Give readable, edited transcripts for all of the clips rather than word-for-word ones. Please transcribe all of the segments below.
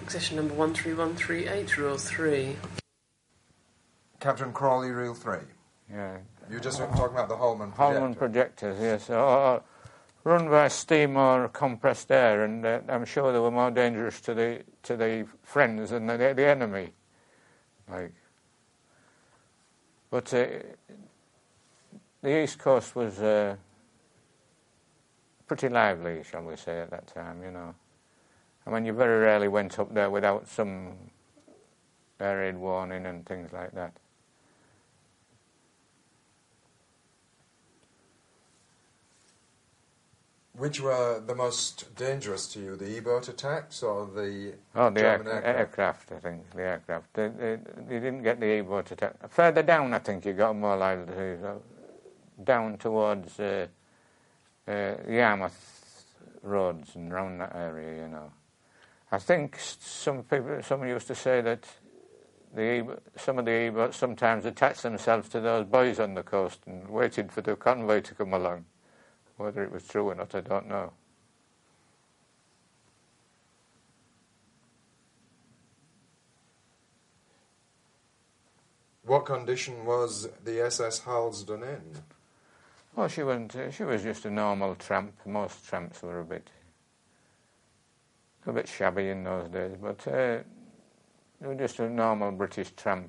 Position number 13138, rule 3. Captain Crawley, rule 3. Yeah. You're just talking about the Holman projector. Holman projectors, yes. Run by steam or compressed air, and I'm sure they were more dangerous to the friends than the enemy. But the East Coast was pretty lively, shall we say, at that time, you know. I mean, you very rarely went up there without some air raid warning and things like that. Which were the most dangerous to you, the U-boat attacks or the German aircraft, I think, the aircraft. They didn't get the U-boat attack. Further down, I think, you got more lively, down towards Yarmouth roads and around that area, you know. I think some used to say that some of the U-boats sometimes attached themselves to those buoys on the coast and waited for the convoy to come along. Whether it was true or not, I don't know. What condition was the SS Harlesden in? Well, she was just a normal tramp. Most tramps were a bit shabby in those days, but they were just a normal British tramp.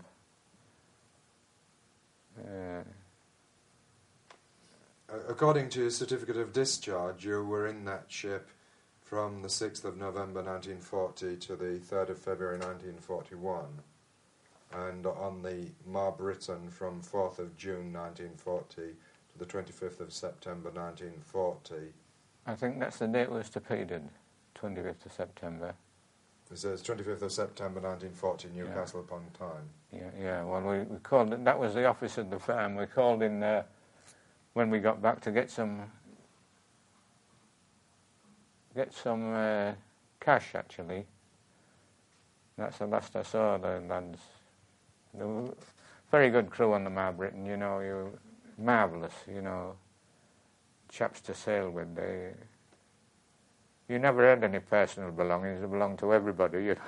According to your certificate of discharge, you were in that ship from the 6th of November 1940 to the 3rd of February 1941, and on the Mar Britain from 4th of June 1940 to the 25th of September 1940. I think that's the date was torpedoed, 25th of September. It says 25th of September 1940, Newcastle upon Tyne. Yeah. Well, we called it. That was the office of the firm. We called in there when we got back to get some cash, actually. That's the last I saw the lads. They were very good crew on the Mar Britain, you know. You were marvellous, you know, chaps to sail with. You never had any personal belongings. They belonged to everybody, you know.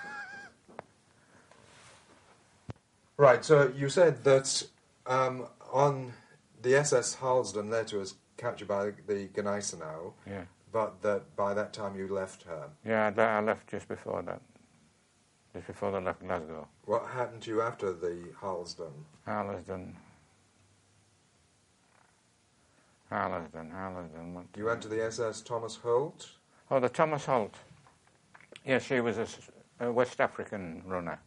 Right, so you said that on the SS Harlesden later was captured by the Gneisenau, but that by that time you left her. Yeah, I left just before that. Just before they left Glasgow. What happened to you after the Harlesden? Harlesden. You went to the SS Thomas Holt? Oh, the Thomas Holt. Yes, she was a West African runner.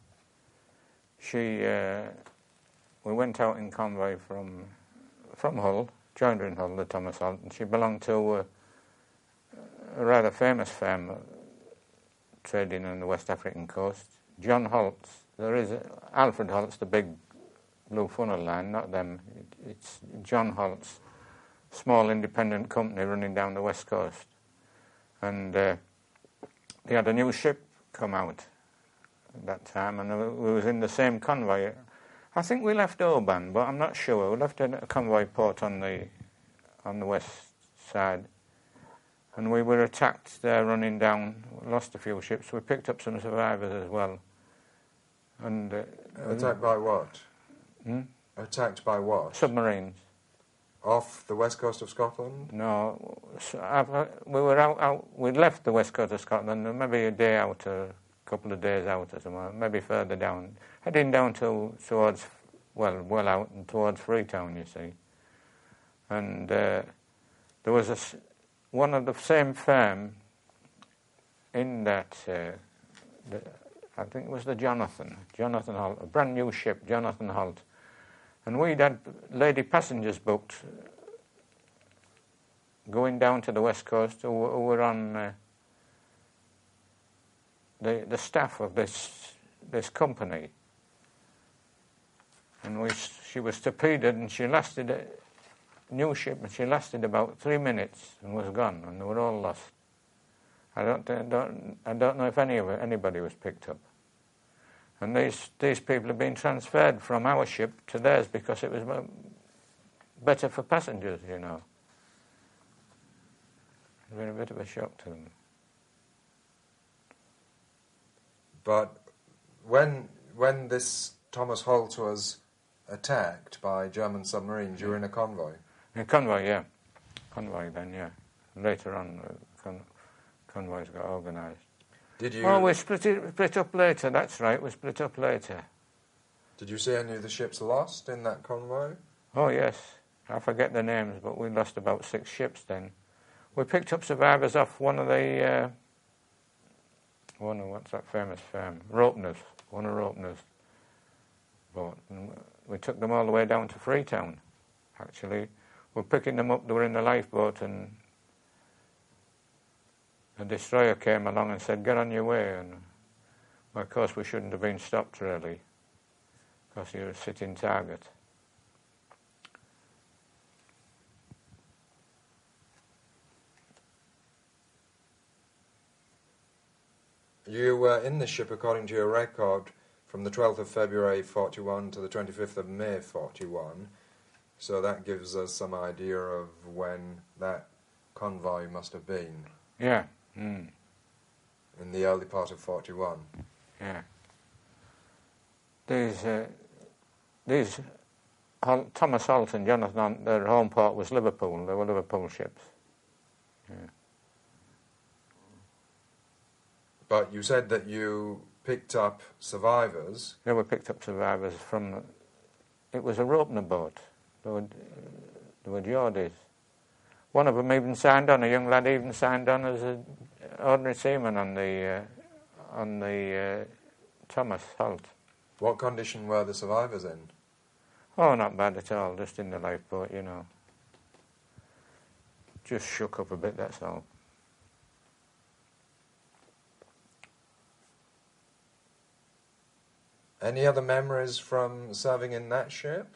We went out in convoy from Hull, joined her in Hull, the Thomas Holt, and she belonged to a rather famous firm trading on the West African coast. John Holt's. There is Alfred Holt's, the big blue funnel line, not them. It's John Holt's small independent company running down the west coast. And they had a new ship come out at that time, and we was in the same convoy. I think we left Oban, but I'm not sure. We left a convoy port on the west side, and we were attacked there running down. We lost a few ships. We picked up some survivors as well. And attacked by what? Attacked by what? Submarines. Off the west coast of Scotland? No, we were out. We left the west coast of Scotland, maybe a day out, or a couple of days out, or something. Maybe further down, heading down towards well out and towards Freetown, you see. And there was one of the same firm in that. I think it was the Jonathan Holt, a brand new ship, Jonathan Holt. And we'd had lady passengers booked going down to the west coast who were on the staff of this company. And she was torpedoed, and she lasted, new ship, and she lasted about 3 minutes and was gone, and they were all lost. I don't know if anybody was picked up. And these people have been transferred from our ship to theirs because it was better for passengers, you know. It's been a bit of a shock to them. But when this Thomas Holt was attacked by German submarines, you were in a convoy? In a convoy, yeah. Convoy then, yeah. Later on, convoys got organised. Did you? Oh, we split up later, that's right, we split up later. Did you see any of the ships lost in that convoy? Oh, yes. I forget the names, but we lost about 6 ships then. We picked up survivors off one of what's that famous firm? Ropener's, one of Ropener's boat. And we took them all the way down to Freetown, actually. We're picking them up, they were in the lifeboat, and a destroyer came along and said, get on your way. And well, of course we shouldn't have been stopped, really, because you're a sitting target. You were in the ship, according to your record, from the 12th of February 41 to the 25th of May 41. So that gives us some idea of when that convoy must have been. Yeah. In the early part of 41. Yeah. These Thomas Holt and Jonathan, their home port was Liverpool. They were Liverpool ships. Yeah. But you said that you picked up survivors. Yeah, we picked up survivors from... It was a Ropener boat. They were Geordies. One of them even signed on, a young lad even signed on as an ordinary seaman on the Thomas Holt. What condition were the survivors in? Oh, not bad at all, just in the lifeboat, you know. Just shook up a bit, that's all. Any other memories from serving in that ship?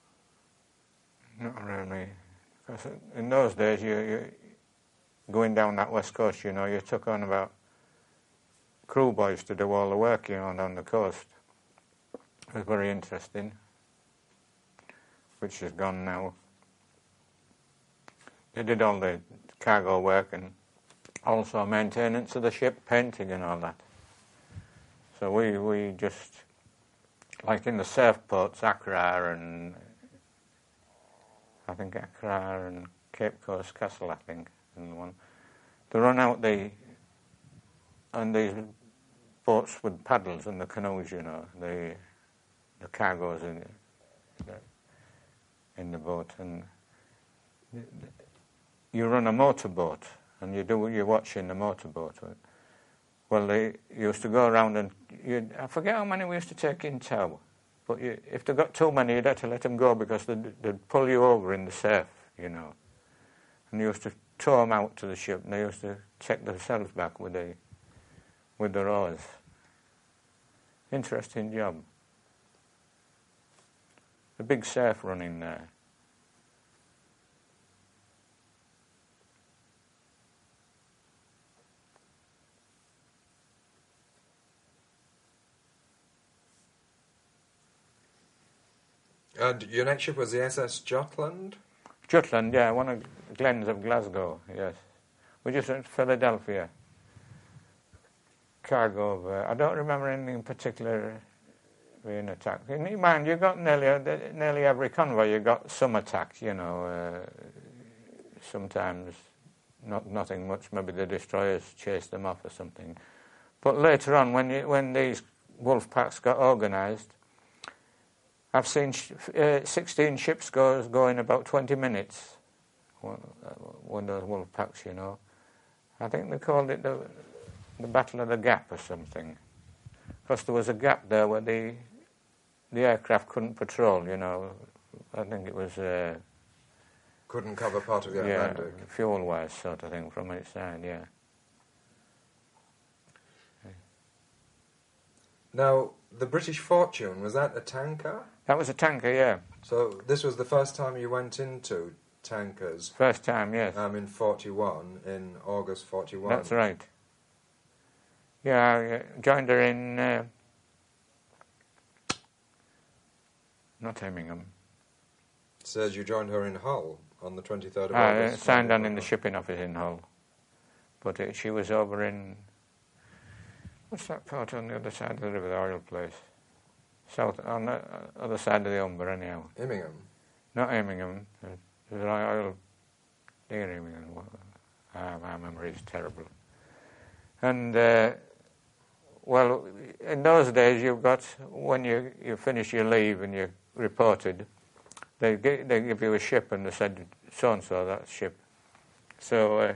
Not really. Because in those days, you going down that west coast, you know, you took on about crew boys to do all the work, you know, on the coast. It was very interesting, which is gone now. They did all the cargo work and also maintenance of the ship, painting and all that. So we just, like in the surf ports, Accra and Cape Coast Castle, I think, and one. They run out on these boats with paddles and the canoes, you know, the cargoes in the boat, and you run a motorboat, and you watch in the motorboat. Well, they used to go around and I forget how many we used to take in tow, but if they got too many, you'd have to let them go because they'd pull you over in the surf, you know. And you used to tow them out to the ship, and they used to take themselves back with the oars. Interesting job. A big surf running there. And your next ship was the SS Jutland? Jutland, yeah, one of Glens of Glasgow, yes. We just went to Philadelphia. Cargo of, I don't remember anything particular being attacked. Mind, you got nearly every convoy, you got some attack, you know. Sometimes nothing much, maybe the destroyers chased them off or something. But later on, when these wolf packs got organised, I've seen 16 ships go in about 20 minutes. One of those wolf packs, you know. I think they called it the Battle of the Gap or something. Because there was a gap there where the aircraft couldn't patrol, you know. I think it was... couldn't cover part of the Atlantic. Yeah, fuel-wise sort of thing from its side, yeah. Now, the British Fortune, was that a tanker? That was a tanker, yeah. So this was the first time you went into tankers? First time, yes. In 41, in August 41. That's right. Yeah, I joined her in... not Hemmingham. It says you joined her in Hull on the 23rd of I August. signed on in the shipping office in Hull. But she was over in What's that port on the other side of the river, the oil place? South, on the other side of the Humber, anyhow. Immingham. Not Immingham. There's an oil near Immingham. My memory is terrible. And, well, in those days, you've got, when you finish your leave and you're reported, they give you a ship and they said, so-and-so, that ship. So,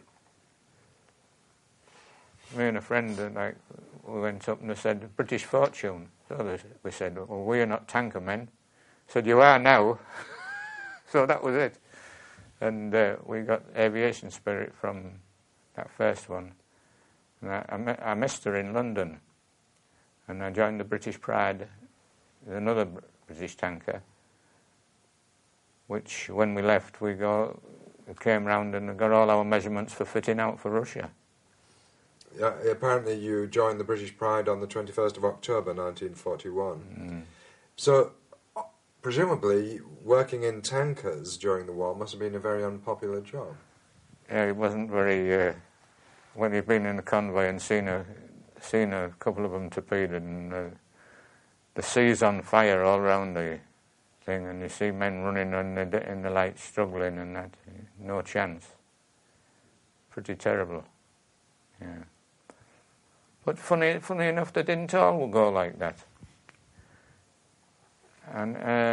me and a friend, we went up and they said, British Fortune. So we said, well, we're not tanker men. Said, you are now. So that was it. And we got aviation spirit from that first one. And I missed her in London. And I joined the British Pride, another British tanker, which when we left, we came round and got all our measurements for fitting out for Russia. Yeah, apparently you joined the British Pride on the 21st of October 1941. Mm. So, presumably, working in tankers during the war must have been a very unpopular job. Yeah, it wasn't very... when you've been in a convoy and seen a couple of them torpedoed and the sea's on fire all round the thing and you see men running in the light struggling and that, no chance. Pretty terrible, yeah. But funny enough, they didn't all go like that. And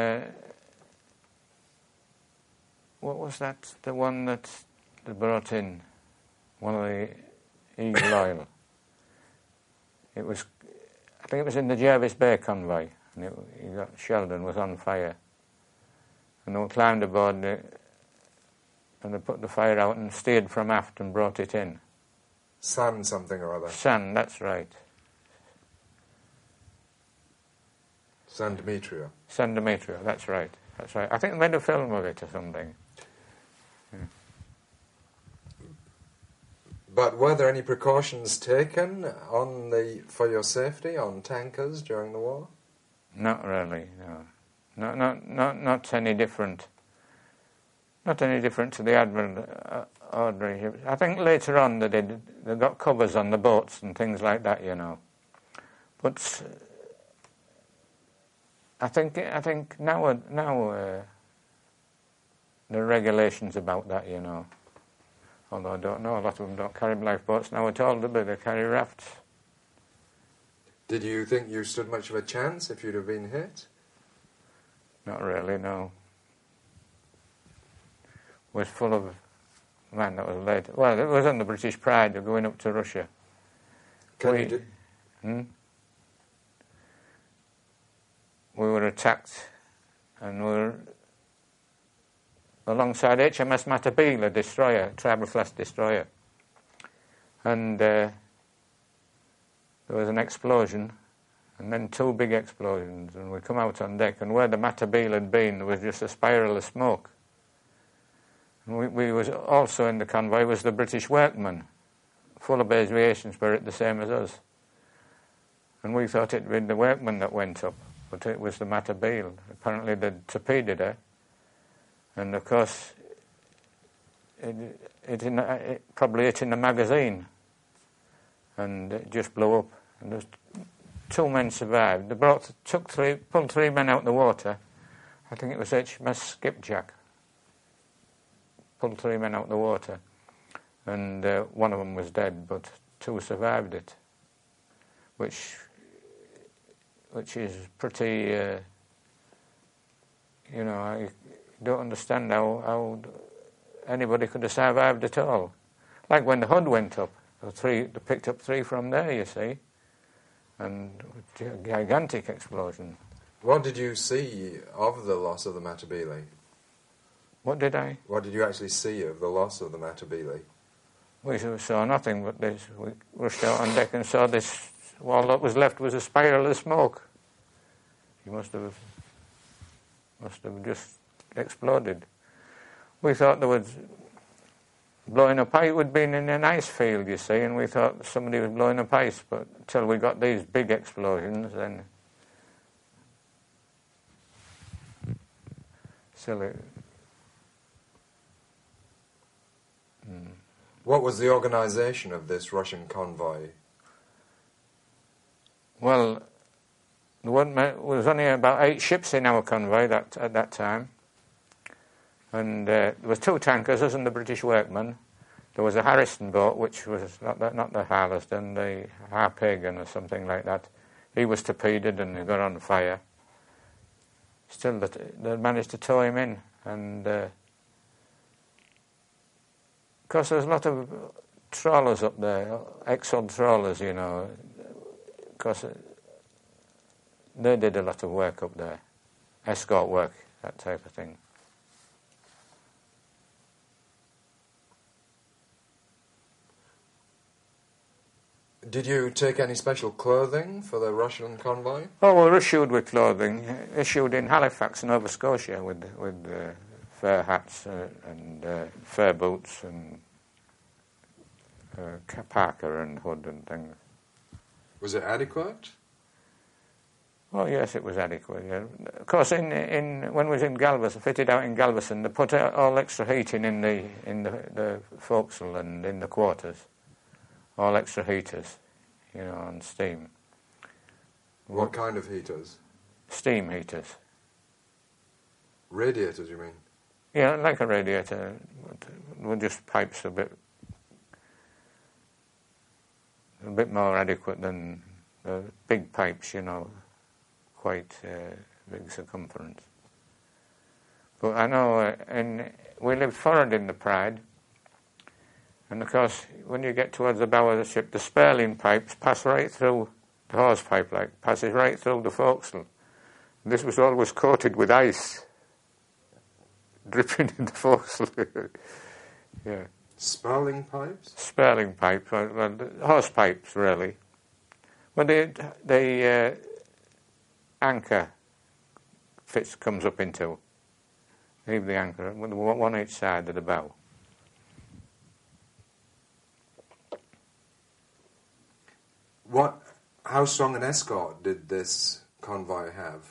what was that? The one that they brought in, one of the Eagle Oil. I think it was in the Jervis Bay convoy, and Sheldon was on fire, and they climbed aboard and they put the fire out and steered from aft and brought it in. San something or other. San, that's right. San Demetrio. San Demetrio, that's right. That's right. I think they made a film of it or something. Yeah. But were there any precautions taken for your safety on tankers during the war? Not really, no. Not any different. Not any different to the ordinary ships. I think later on they got covers on the boats and things like that, But I think now there are regulations about that, Although I don't know, a lot of them don't carry lifeboats now at all, do they? They carry rafts. Did you think you stood much of a chance if you'd have been hit? Not really, no. It was full of... Man, that was late. Well, it was on the British Pride, going up to Russia. We were attacked, and we were alongside HMS Matabele, destroyer, Tribal-class destroyer. And there was an explosion, and then two big explosions, and we come out on deck, and where the Matabele had been, there was just a spiral of smoke. And we was also in the convoy was the British Workman, full of aviation spirit, the same as us. And we thought it'd been the Workman that went up, but it was the Matabele. Apparently they'd torpedoed her, and of course it probably hit in the magazine, and it just blew up. And there's two men survived. They pulled three men out of the water. I think it was HMS Skipjack. Pulled three men out of the water, and one of them was dead, but two survived it, which is pretty, I don't understand how anybody could have survived at all. Like when the HUD went up, they picked up three from there, you see, and a gigantic explosion. What did you see of the loss of the Matabele? What did I? What did you actually see of the loss of the Matabele? We saw nothing but this. We rushed out on deck and saw this. All that was left was a spiral of smoke. He must have just exploded. We thought there was blowing up ice. It would been in an ice field, you see, and we thought somebody was blowing up ice, but until we got these big explosions, then silly. What was the organisation of this Russian convoy? Well, there was only about 8 ships in our convoy at that time. And there was 2 tankers, us and the British workmen. There was a Harrison boat, which was not the Harlesden, the Harpagan or something like that. He was torpedoed and he got on fire. Still, they managed to tow him in. And of course, there's a lot of trawlers up there, Exxon trawlers, you know. Of course, they did a lot of work up there, escort work, that type of thing. Did you take any special clothing for the Russian convoy? Oh, we were issued with clothing, issued in Halifax, Nova Scotia, with fur hats and fur boots and parka and hood and things. Was it adequate? Oh, yes, it was adequate. Yeah. Of course, when we was in Galveston, fitted out in Galveston, they put all extra heating in the forecastle and in the quarters. All extra heaters, you know, and steam. What kind of heaters? Steam heaters. Radiators, you mean? Yeah, like a radiator, with just pipes a bit more adequate than the big pipes, you know, quite big circumference. But I know we lived forward in the Pride. And of course, when you get towards the bow of the ship, the spurling pipes pass right through the hose pipe, passes right through the forecastle. This was always coated with ice, dripping in the forecastle. Yeah. Spurling pipes? Spurling pipes, well, hose pipes, really. Well, the anchor comes up into. Leave the anchor, one each side of the bow. How strong an escort did this convoy have?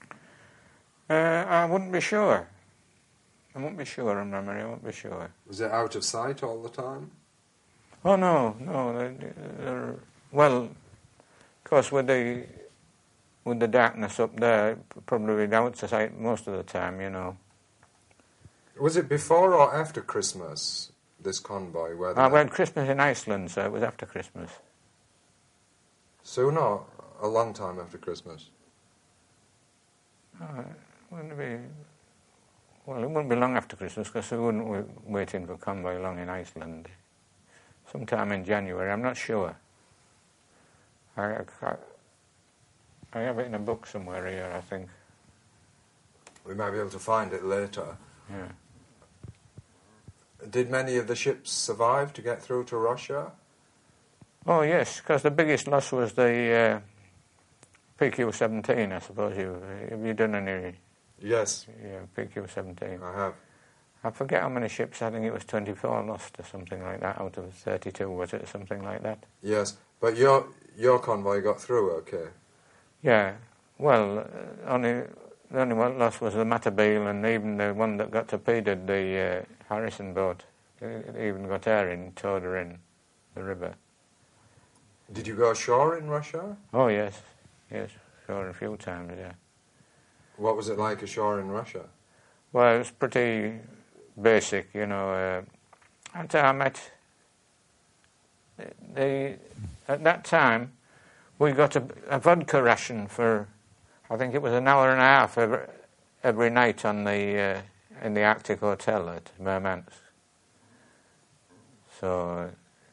I wouldn't be sure. I won't be sure. Was it out of sight all the time? Oh, no. Well, of course, with the darkness up there, probably out of sight most of the time, you know. Was it before or after Christmas, this convoy? We had Christmas in Iceland, so it was after Christmas. Soon or a long time after Christmas? It wouldn't be long after Christmas because we wouldn't be waiting for convoy long in Iceland. Sometime in January, I'm not sure. I have it in a book somewhere here, I think. We might be able to find it later. Yeah. Did many of the ships survive to get through to Russia? Oh, yes, because the biggest loss was the PQ-17, I suppose. Have you done any? Yes. Yeah, PQ-17. I have. I forget how many ships, I think it was 24 lost or something like that, out of 32, was it, something like that? Yes, but your convoy got through okay? Yeah, well, the only one lost was the Matabele, and even the one that got torpedoed, the Harrison boat, it even got her in, towed her in the river. Did you go ashore in Russia? Oh, yes, ashore a few times, yeah. What was it like ashore in Russia? Well, it was pretty basic, you know. Until I met at that time, we got a vodka ration for, I think it was an hour and a half every night in the Arctic Hotel at Murmansk. So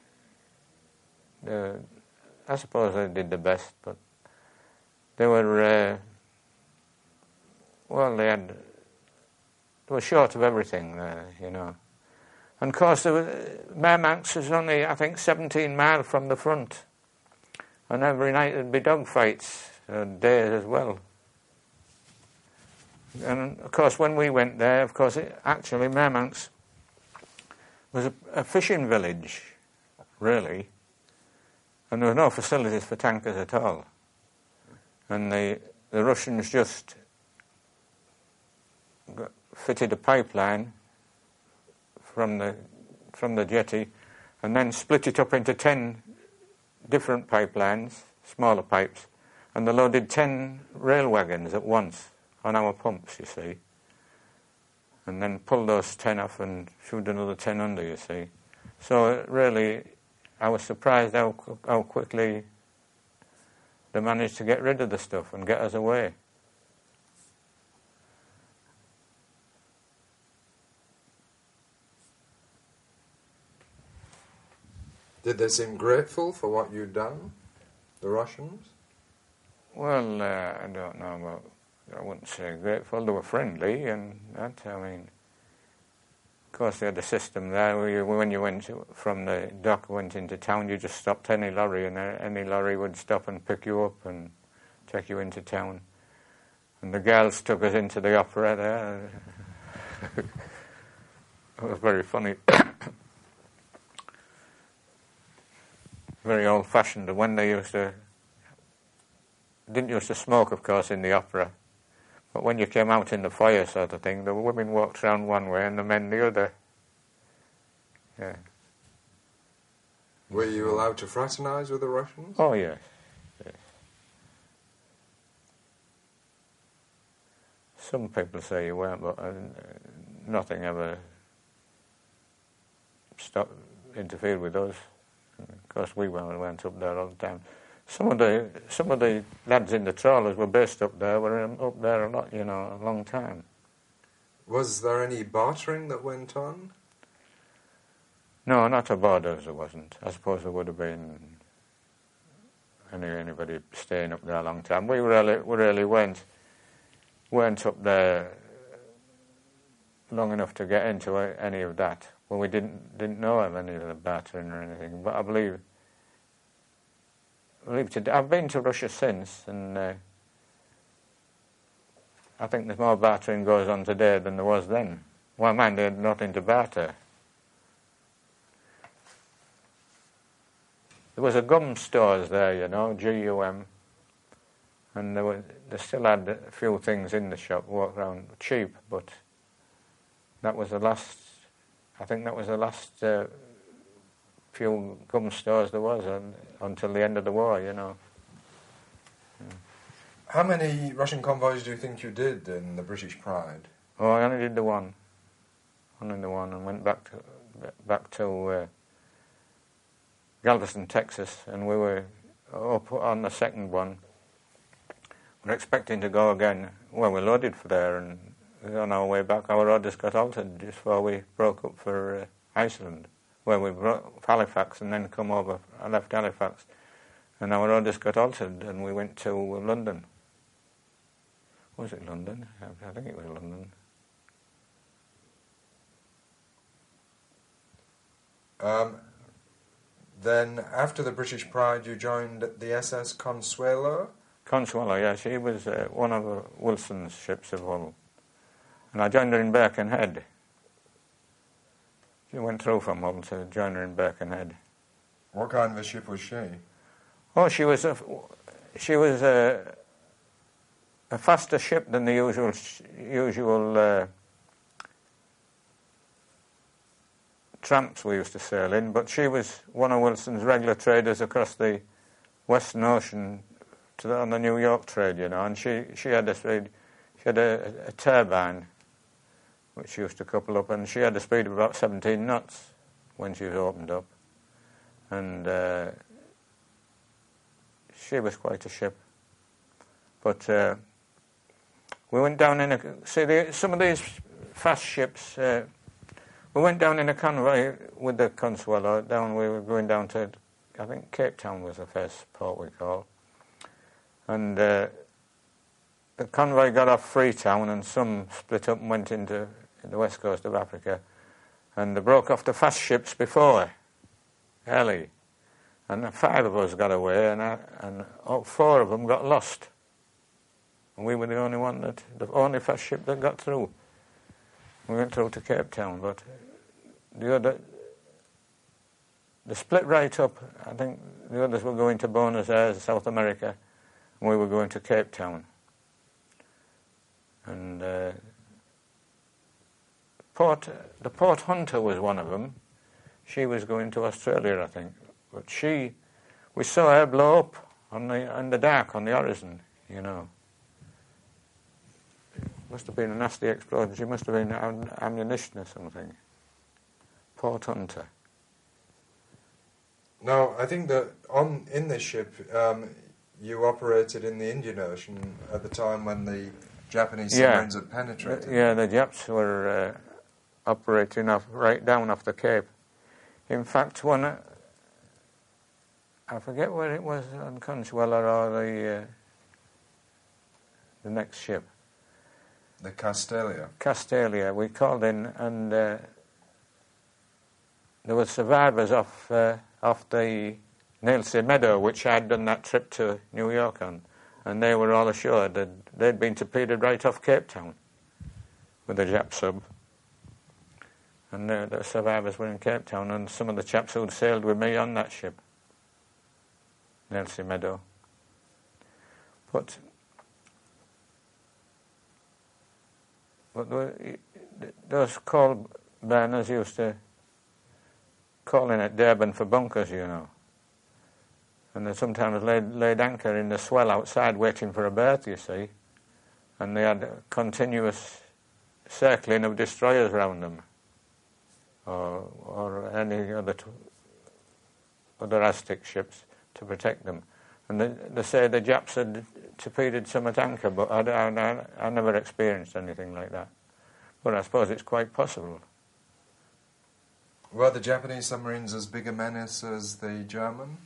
I suppose they did the best, but they were they were short of everything there, you know. And of course, Murmansk was only, I think, 17 miles from the front. And every night there'd be dogfights, days as well. And of course, when we went there, of course, actually Murmansk was a fishing village, really. And there were no facilities for tankers at all. And the Russians just fitted a pipeline from the jetty and then split it up into 10 different pipelines, smaller pipes, And they loaded 10 rail wagons at once on our pumps, you see. And then pulled those 10 off and shoved another 10 under, you see. So really, I was surprised how quickly they managed to get rid of the stuff and get us away. Did they seem grateful for what you'd done, the Russians? Well, I don't know about, I wouldn't say grateful. They were friendly and that, I mean, of course they had a system there where when you went from the dock, went into town, you just stopped any lorry and any lorry would stop and pick you up and take you into town. And the girls took us into the opera there. It was very funny. Very old-fashioned. And when they didn't used to smoke, of course, in the opera. But when you came out in the foyer sort of thing, the women walked round one way and the men the other. Yeah. Were you allowed to fraternise with the Russians? Oh, yes. Yes. Some people say you weren't, but nothing ever interfered with us. Of course, we went up there all the time. Some of the lads in the trawlers were based up there. Were up there a lot, a long time. Was there any bartering that went on? No, not aboard us. There wasn't. I suppose there would have been anybody staying up there a long time. We really weren't up there long enough to get into any of that. Well, we didn't know of any of the bartering or anything. But I believe I've been to Russia since, and I think there's more bartering goes on today than there was then. Well, man, they had nothing to barter. There was a gum stores there, GUM, and they still had a few things in the shop, walk around cheap, but that was the last. I think that was the last few gum stores there was until the end of the war, Yeah. How many Russian convoys do you think you did in the British Pride? Oh, I only did the one. Only the one, and went back to Galveston, Texas, and we were up on the second one. We're expecting to go again. Well, we loaded for there, and on our way back, our orders got altered just before we broke up for Iceland. Well, we broke Halifax and then come over. I left Halifax, and our orders got altered, and we went to London. Was it London? I think it was London. Then, after the British Pride, you joined the SS Consuelo? Consuelo, yeah. She was one of Wilson's ships of Hull. And I joined her in Birkenhead. She went through from Hull to join her in Birkenhead. What kind of a ship was she? Oh, she was a faster ship than the usual tramps we used to sail in, but she was one of Wilson's regular traders across the Western Ocean on the New York trade, and she had a turbine which she used to couple up, and she had a speed of about 17 knots when she was opened up, and she was quite a ship. But we went down in some of these fast ships. We went down in a convoy with the Consuelo. We were going down to, I think Cape Town was the first port we called, and the convoy got off Freetown, and some split up and went into the west coast of Africa, and they broke off the fast ships before early, and 5 of us got away, and 4 of them got lost, and we were the only fast ship that got through. We went through to Cape Town, but they split right up. I think the others were going to Buenos Aires, South America, and we were going to Cape Town. And the Port Hunter was one of them. She was going to Australia, I think. But we saw her blow up on the dark on the horizon, you know. Must have been a nasty explosion. She must have been ammunition or something. Port Hunter. Now, I think that in this ship, you operated in the Indian Ocean at the time when the Japanese submarines had penetrated. Yeah, the Japs were operating right down off the Cape. In fact, one, I forget where it was, on Consuela or the next ship. The Castalia. Castalia. We called in, and there were survivors off the Nailsea Meadow, which I'd done that trip to New York on, and they were all assured that they'd been torpedoed right off Cape Town with a Jap sub. And the survivors were in Cape Town, and some of the chaps who'd sailed with me on that ship, Nailsea Meadow. But those coal burners used to call in at Durban for bunkers, you know. And they sometimes laid anchor in the swell outside waiting for a berth, you see. And they had a continuous circling of destroyers round them, or any other Aztec ships to protect them. And they say the Japs had torpedoed some at anchor, but I never experienced anything like that. But I suppose it's quite possible. Were the Japanese submarines as big a menace as the German?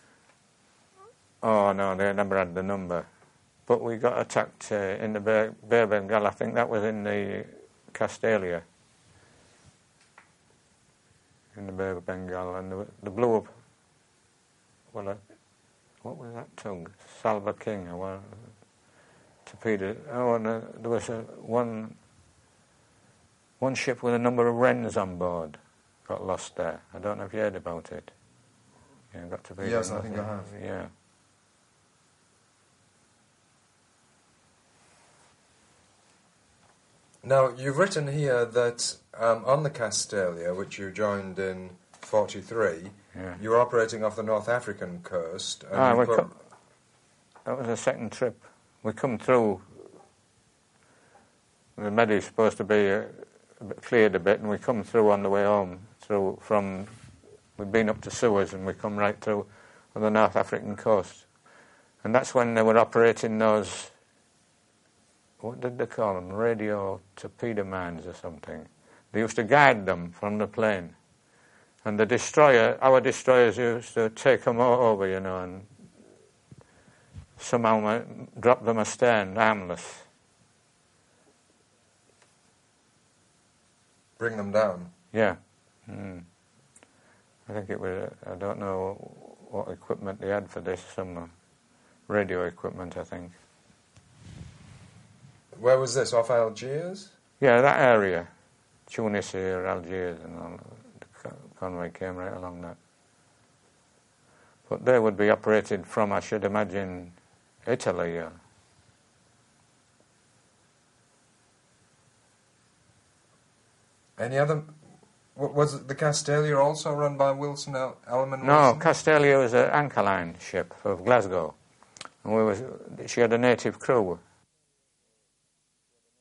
Oh, no, they never had the number. But we got attacked in the Bay of Bengal. I think that was in the Castalia, in the Bay of Bengal. And they blew up, what was that tug? Salva King, or torpedoed. Oh, and there was one ship with a number of Wrens on board. Got lost there. I don't know if you heard about it. Yeah, got torpedoed. Yes, I think I have. Yeah. Now, you've written here that on the Castalia, which you joined in 1943, you were operating off the North African coast. And that was a second trip. We come through. The Medi's supposed to be cleared a bit, and we come through on the way home. We'd been up to Suez, and we come right through on the North African coast. And that's when they were operating those, what did they call them, radio torpedo mines or something. They used to guide them from the plane. And our destroyers used to take them over, you know, and somehow drop them astern, harmless. Bring them down? Yeah. I think it was, I don't know what equipment they had for this, some radio equipment, I think. Where was this, off Algiers? Yeah, that area. Tunisia, Algiers, and all. The convoy came right along that. But they would be operated from, I should imagine, Italy. Any other... Was the Castalia also run by Wilson, Elleman Wilson? No, Castalia was an anchor line ship of Glasgow. And she had a native crew.